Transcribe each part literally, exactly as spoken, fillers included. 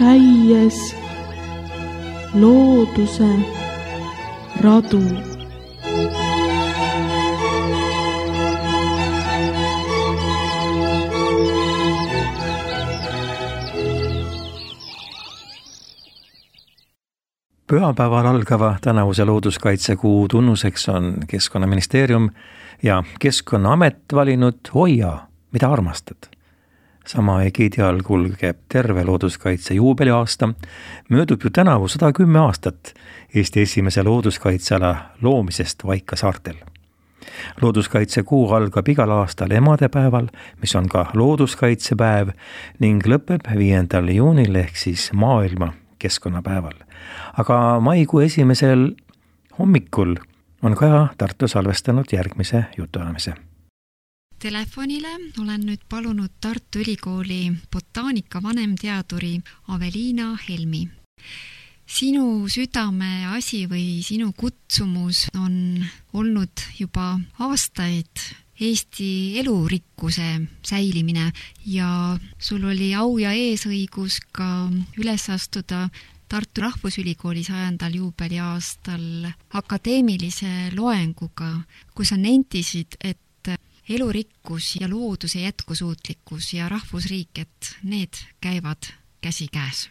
käies looduse radu. Pühapäeval algava tänavuse looduskaitsekuu tunnuseks on Keskkonnaministeerium ja Keskkonnaamet valinud Hoia, mida armastad. Sama egiidi all kulgeb terve looduskaitse juubeliaasta, möödub ju tänavu sada kümme aastat Eesti esimese looduskaitseala loomisest Vaika-Saartel. Looduskaitsekuu algab igal aastal emadepäeval, mis on ka looduskaitsepäev ning lõpeb viiendal juunil ehk siis maailma keskkonnapäeval. Aga maikuu esimesel hommikul on Kaja Tartu salvestanud järgmise jutuajamise. Telefonile olen nüüd palunud Tartu Ülikooli botaanika vanemteaduri Aveliina Helmi. Sinu südame asi või sinu kutsumus on olnud juba aastaid Eesti elurikkuse säilimine ja sul oli au ja eesõigus ka üles astuda Tartu Rahvusülikooli sajandal juubeliaastal akadeemilise loenguga, kus on nentisid, et elurikkus ja looduse jätkusuutlikkus ja rahvusriik, et need käivad käsikäes.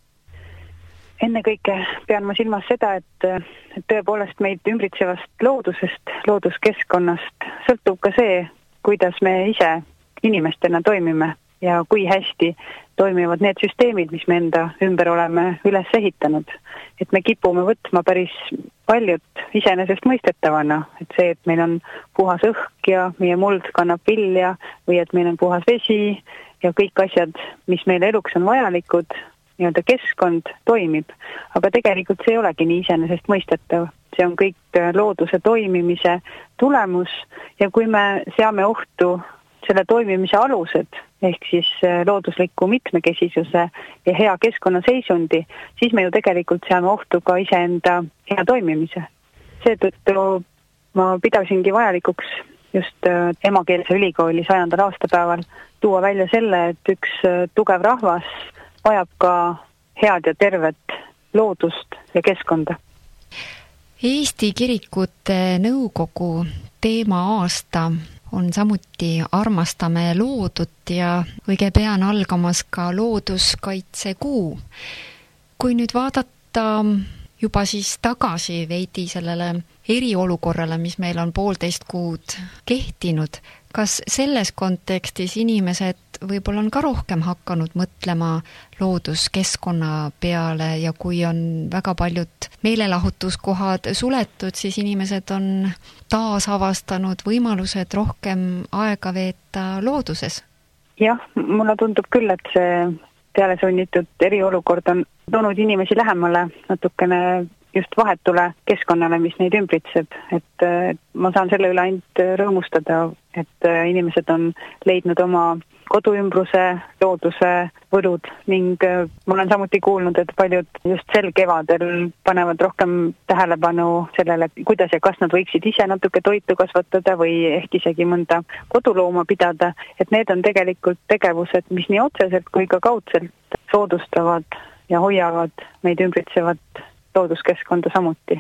Ennekõike pean ma silmas seda, et tõepoolest meid ümbritsevast loodusest, looduskeskkonnast sõltub ka see, kuidas me ise inimestena toimime ja kui hästi toimivad need süsteemid, mis me enda ümber oleme üles ehitanud. Et me kipume võtma päris paljut iseenesest mõistetavana, et see, et meil on puhas õhk ja meie muld kannab vilja või et meil on puhas vesi ja kõik asjad, mis meile eluks on vajalikud, nii-öelda keskkond toimib. Aga tegelikult see ei olegi nii iseenesest mõistetav. See on kõik looduse toimimise tulemus ja kui me seame ohtu selle toimimise alused, ehk siis loodusliku mitmekesisuse ja hea keskkonnaseisundi, siis me ju tegelikult seame ohtu ka iseenda hea toimimise. Seetõttu ma pidasingi vajalikuks just emakeelse ülikooli sajandal aastapäeval tuua välja selle, et üks tugev rahvas vajab ka head ja tervet loodust ja keskkonda. Eesti Kirikute Nõukogu teema aasta on samuti Armastame loodut ja õige pea on algamas ka looduskaitsekuu. Kui nüüd vaadata juba siis tagasi veidi sellele eriolukorrale, mis meil on poolteist kuud kehtinud, kas selles kontekstis inimesed võib-olla on ka rohkem hakanud mõtlema looduskeskkonna peale ja kui on väga paljud meelelahutuskohad suletud, siis inimesed on taas avastanud võimalused rohkem aega veeta looduses? Jah, mulle tundub küll, et see pealesunnitud eriolukord on toonud inimesi lähemale natukene just vahetule keskkonnale, mis neid ümbritseb. Et ma saan selle üle ainult rõõmustada, et inimesed on leidnud oma koduümbruse, looduse võlud ning ma olen samuti kuulnud, et paljud just sel kevadel panevad rohkem tähelepanu sellele, kuidas ja kas nad võiksid ise natuke toitu kasvatada või ehk isegi mõnda kodulooma pidada, et need on tegelikult tegevused, mis nii otseselt kui ka kaudselt soodustavad ja hoiavad meid ümbritsevat looduskeskkonda samuti.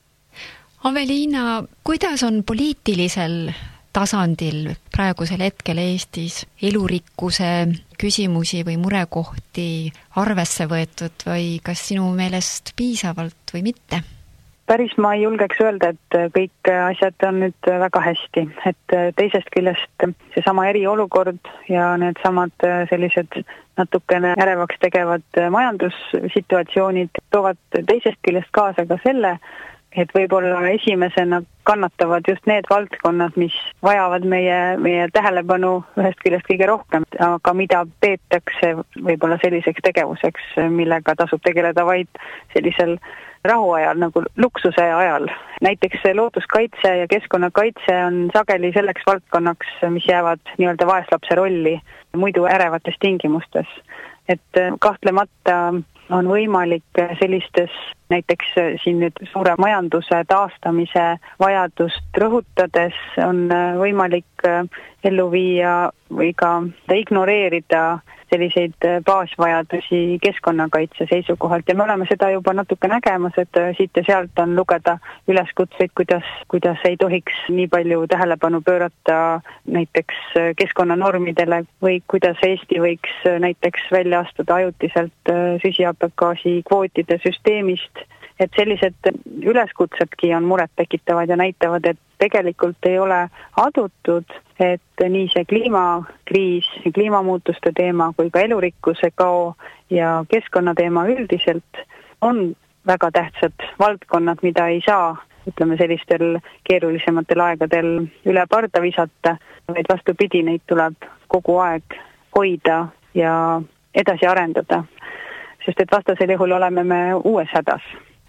Aveliina, kuidas on poliitilisel tasandil praegusel hetkel Eestis elurikkuse küsimusi või murekohti arvesse võetud või kas sinu meelest piisavalt või mitte? Päris ma ei julgeks öelda, et kõik asjad on nüüd väga hästi, et teisest küljest seesama eriolukord ja need samad sellised natukene ärevaks tegevad majandussituatsioonid toovad teisest küljest kaasa ka selle, et võib-olla esimesena kannatavad just need valdkonnad, mis vajavad meie, meie tähelepanu ühest küljest kõige rohkem, aga mida peetakse võib-olla selliseks tegevuseks, millega tasub tegeleda vaid sellisel rahuajal, nagu luksuse ajal. Näiteks looduskaitse ja keskkonnakaitse on sageli selleks valdkonnaks, mis jäävad nii-öelda vaeslapse rolli muidu ärevates tingimustes. Et kahtlemata on võimalik sellistes, näiteks siin nüüd suure majanduse taastamise vajadust rõhutades on võimalik ellu viia või ka ignoreerida selliseid baasvajadusi keskkonnakaitse seisukohalt ja me oleme seda juba natuke nägemas, et siit ja sealt on lugeda üleskutseid, kuidas, kuidas ei tohiks nii palju tähelepanu pöörata näiteks keskkonnanormidele või kuidas Eesti võiks näiteks välja astuda ajutiselt süsihappegaasi kvootide süsteemist. Et sellised üleskutsedki on muret tekitavad ja näitavad, et tegelikult ei ole adutud, et nii see kliimakriis, kliimamuutuste teema kui ka elurikkuse kao ja keskkonnateema üldiselt on väga tähtsad valdkonnad, mida ei saa, ütleme sellistel keerulisematel aegadel üle parda visata, vaid vastupidi, neid tuleb kogu aeg hoida ja edasi arendada, sest et vastasel juhul oleme me uues hädas.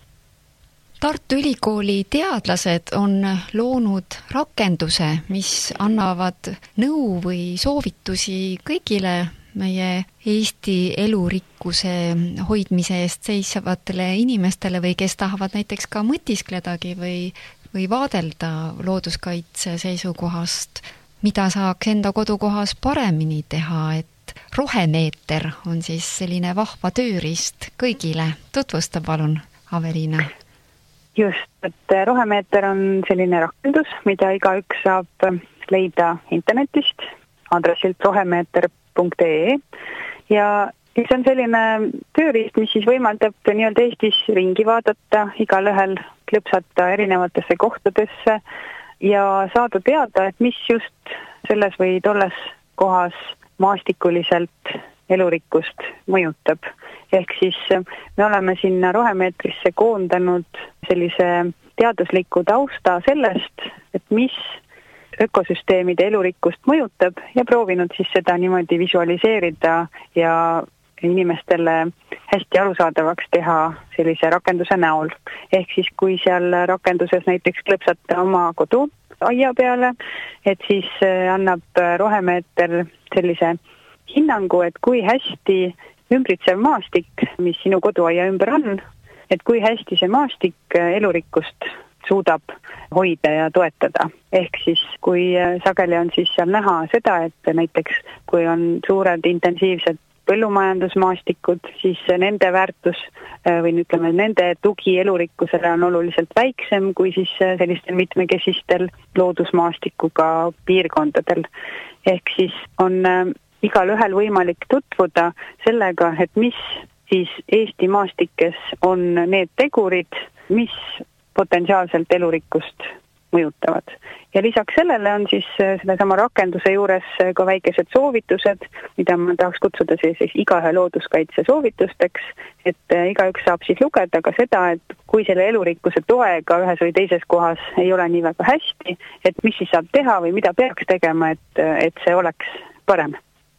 Tartu Ülikooli teadlased on loonud rakenduse, mis annavad nõu või soovitusi kõigile meie Eesti elurikkuse hoidmise eest seisvatele inimestele või kes tahavad näiteks ka mõtiskledagi või, või vaadelda looduskaitse seisukohast, mida saaks enda kodukohas paremini teha, et rohemeeter on siis selline vahva tööriist kõigile. Tutvusta palun, Aveliina. Just, et rohemeeter on selline rakendus, mida igaüks saab leida internetist aadressilt rohemeeter punkt ee ja see on selline tööriist, mis siis võimaldab nii-öelda Eestis ringi vaadata, igal ühel klõpsata erinevatesse kohtadesse ja saada teada, et mis just selles või tolles kohas maastikuliselt elurikkust mõjutab. Ehk siis me oleme sinna rohemeetrisse koondanud sellise teadusliku tausta sellest, et mis ökosüsteemide elurikkust mõjutab ja proovinud siis seda niimoodi visualiseerida ja inimestele hästi arusaadavaks teha sellise rakenduse näol. Ehk siis kui seal rakenduses näiteks klõpsata oma kodu aia peale, et siis annab rohemeeter sellise hinnangu, et kui hästi ümbritsev maastik, mis sinu koduaia ümber on, et kui hästi see maastik elurikkust suudab hoida ja toetada. Ehk siis kui sageli on siis seal näha seda, et näiteks kui on suured intensiivsed põllumajandusmaastikud, siis nende väärtus või ütleme, nende tugi elurikkusele on oluliselt väiksem kui siis sellistel mitmekesistel loodusmaastikuga piirkondadel. Ehk siis on igal ühel võimalik tutvuda sellega, et mis siis Eesti maastikes on need tegurid, mis potentsiaalselt elurikkust mõjutavad. Ja lisaks sellele on siis sellesama rakenduse juures ka väikesed soovitused, mida ma tahaks kutsuda siis igaühe looduskaitse soovitusteks, et igaüks saab siis lugeda ka seda, et kui selle elurikkuse toega ühes või teises kohas ei ole nii väga hästi, et mis siis saab teha või mida peaks tegema, et, et see oleks parem.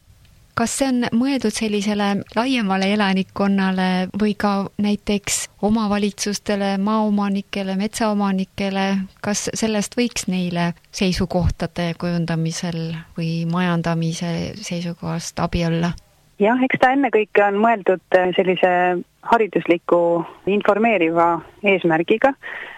Kas see on mõeldud sellisele laiemale elanikkonnale või ka näiteks omavalitsustele, maaomanikele, metsaomanikele, kas sellest võiks neile seisukohtade kujundamisel või majandamise seisukohast abi olla? Jah, eks ta ennekõike on mõeldud sellise haridusliku informeeriva eesmärgiga,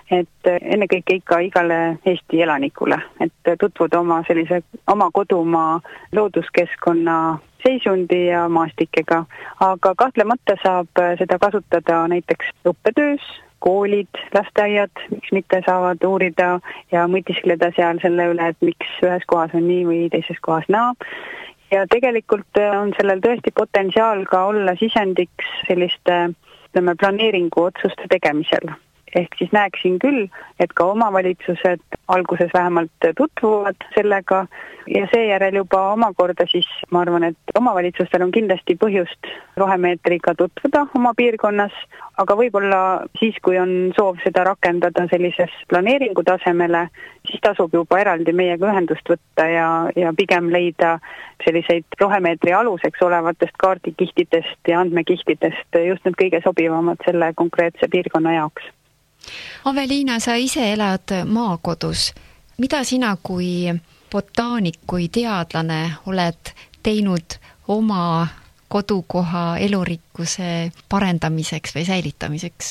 et ennekõike ikka igale Eesti elanikule, et tutvuda oma sellise oma kodumaa looduskeskkonna seisundi ja maastikega, aga kahtlemata saab seda kasutada näiteks õppetöös, koolid, lasteaiad, miks mitte saavad uurida ja mõtiskleda seal selle üle, et miks ühes kohas on nii või teises kohas naa. Ja tegelikult on sellel tõesti potentsiaal ka olla sisendiks selliste ütleme, planeeringu otsuste tegemisel. Ehk siis näeksin küll, et ka omavalitsused alguses vähemalt tutvuvad sellega ja seejärel juba omakorda siis ma arvan, et omavalitsustel on kindlasti põhjust rohemeetriga tutvuda oma piirkonnas, aga võib-olla siis, kui on soov seda rakendada sellises planeeringu tasemele, siis tasub juba eraldi meiega ühendust võtta ja, ja pigem leida selliseid rohemeetri aluseks olevatest kaardikihtidest ja andmekihtidest just need kõige sobivamad selle konkreetse piirkonna jaoks. Aveliina, sa ise elad maakodus. Mida sina kui botaanik, kui teadlane oled teinud oma kodukoha elurikkuse parendamiseks või säilitamiseks?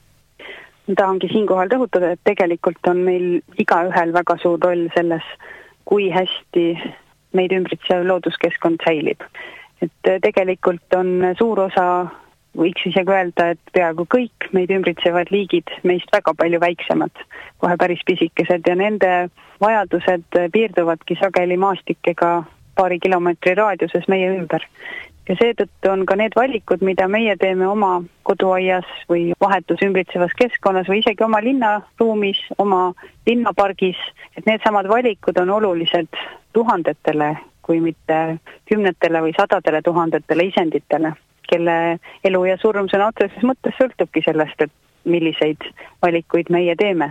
Ma tahangi siinkohal rõhutada, et tegelikult on meil igaühel väga suur roll selles, kui hästi meid ümbritsev looduskeskkond säilib. Et tegelikult on suur osa, võiks isegi öelda, et peaaegu kõik meid ümbritsevad liigid meist väga palju väiksemad, kohe päris pisikesed ja nende vajadused piirduvadki sageli maastikega paari kilomeetri raadiuses meie ümber. Ja seetõttu on ka need valikud, mida meie teeme oma koduaias või vahetus ümbritsevas keskkonnas või isegi oma linnaruumis, oma linnapargis, et need samad valikud on olulised tuhandetele, kui mitte kümnetele või sadadele tuhandetele isenditele, kelle elu ja surm sõna otseses mõttes sõltubki sellest, et milliseid valikuid meie teeme.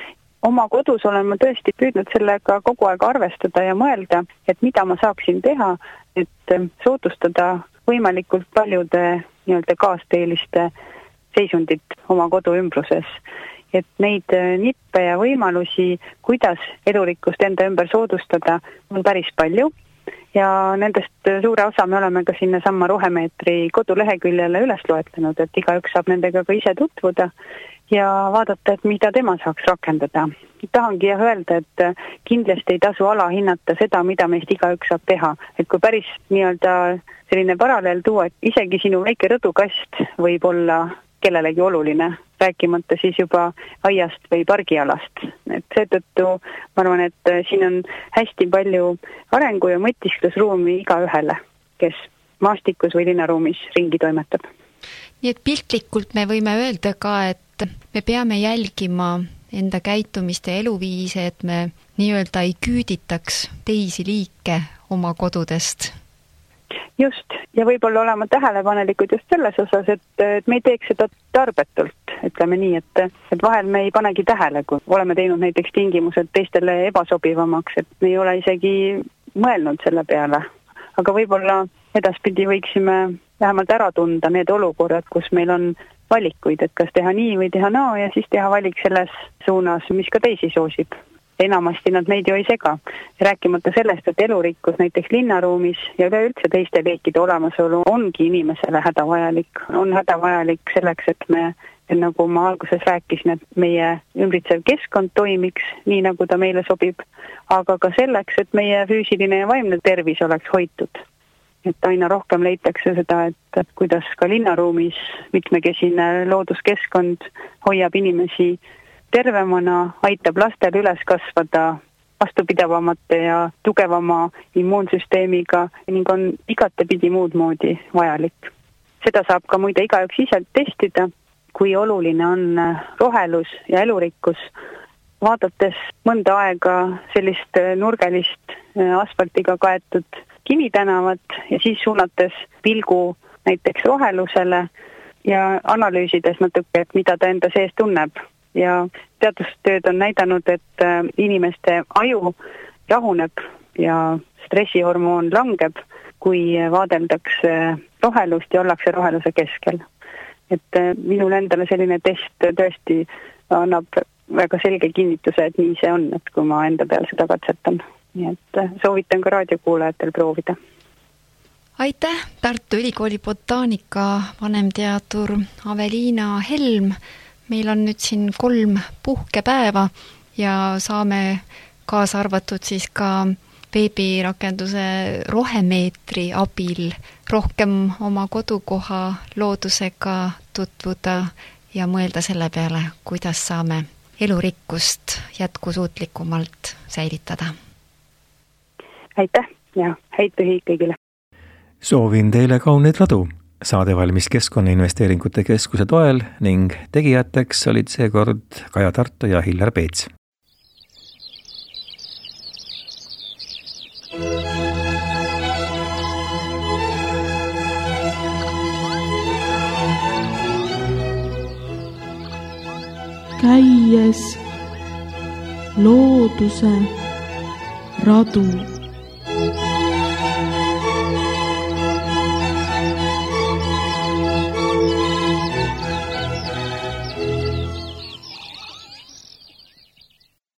Oma kodus olen ma tõesti püüdnud sellega kogu aeg arvestada ja mõelda, et mida ma saaksin teha, et soodustada võimalikult paljude nii-öelda kaasteeliste seisundit oma kodu ümbruses. Et neid nippe ja võimalusi, kuidas elurikkust enda ümber soodustada, on päris palju. Ja nendest suure osa me oleme ka sinna samma Rohemeetri koduleheküljele üles loetlenud, et igaüks saab nendega ka ise tutvuda ja vaadata, et mida tema saaks rakendada. Tahangi jah öelda, et kindlasti ei tasu alahinnata seda, mida meist igaüks saab teha. Et kui päris nii-öelda selline paralleel tuua, et isegi sinu väike rõdukast võib olla kellelegi oluline, rääkimata siis juba aiast või pargialast. Et seetõttu ma arvan, et siin on hästi palju arengu ja mõtisklusruumi igaühele, kes maastikus või linnaruumis ringi toimetab. Nii et piltlikult me võime öelda ka, et me peame jälgima enda käitumist ja eluviise, et me nii-öelda ei küüditaks teisi liike oma kodudest. Just, ja võib-olla olema tähelepanelikud just selles osas, et, et me ei teeks seda tarbetult, ütleme nii, et, et vahel me ei panegi tähele, kui oleme teinud näiteks tingimused teistele ebasobivamaks, et me ei ole isegi mõelnud selle peale. Aga võib-olla edaspidi võiksime vähemalt ära tunda need olukorrad, kus meil on valikuid, et kas teha nii või teha naa ja siis teha valik selles suunas, mis ka teisi soosib. Enamasti nad meid ju ei sega. Rääkimata sellest, et elurikkus näiteks linnaruumis ja üleüldse teiste liikide olemasolu ongi inimesele hädavajalik. On hädavajalik selleks, et me, nagu ma alguses rääkisin, et meie ümbritsev keskkond toimiks nii, nagu ta meile sobib, aga ka selleks, et meie füüsiline ja vaimne tervis oleks hoitud. Et aina rohkem leitakse seda, et kuidas ka linnaruumis mitmekesine looduskeskkond hoiab inimesi tervemana, aitab lastel üles kasvada vastupidavamate ja tugevama immuunsüsteemiga ning on igatepidi muud moodi vajalik. Seda saab ka muide igaüks ise testida, kui oluline on rohelus ja elurikkus. Vaadates mõnda aega sellist nurgelist asfaltiga kaetud Kivitänavat ja siis suunates pilgu näiteks rohelusele ja analüüsides natuke, et mida ta enda sees tunneb. Ja teadustööd on näidanud, et inimeste aju rahuneb ja stressihormoon langeb, kui vaadeldakse rohelust ja ollakse roheluse keskel. Et minul endale selline test tõesti annab väga selge kinnituse, et nii see on, et kui ma enda peal seda katsetan. Nii et soovitan ka raadiokuulajatel proovida. Aitäh, Tartu Ülikooli botaanika vanemteadur Aveliina Helm. Meil on nüüd siin kolm puhkepäeva ja saame kaasa arvatud siis ka veebirakenduse Rohemeetri abil rohkem oma kodukoha loodusega tutvuda ja mõelda selle peale, kuidas saame elurikkust jätkusuutlikumalt säilitada. Aitäh ja häid pühi kõigile. Soovin teile kauneid radu. Saade valmis Keskkonnainvesteeringute Keskuse toel ning tegijateks olid seekord Kaja Tarto ja Hillar Peets. Käies looduse radu.